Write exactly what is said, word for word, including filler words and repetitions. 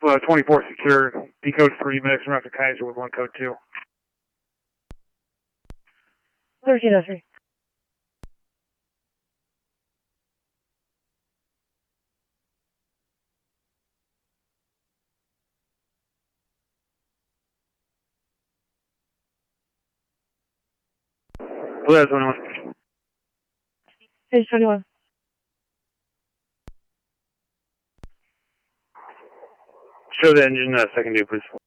uh, twenty-four secure, decode three, medics and Raptor Kaiser with one code two. thirteen oh three. Blue twenty-one. Page twenty-one. Show the engine uh, second due, please.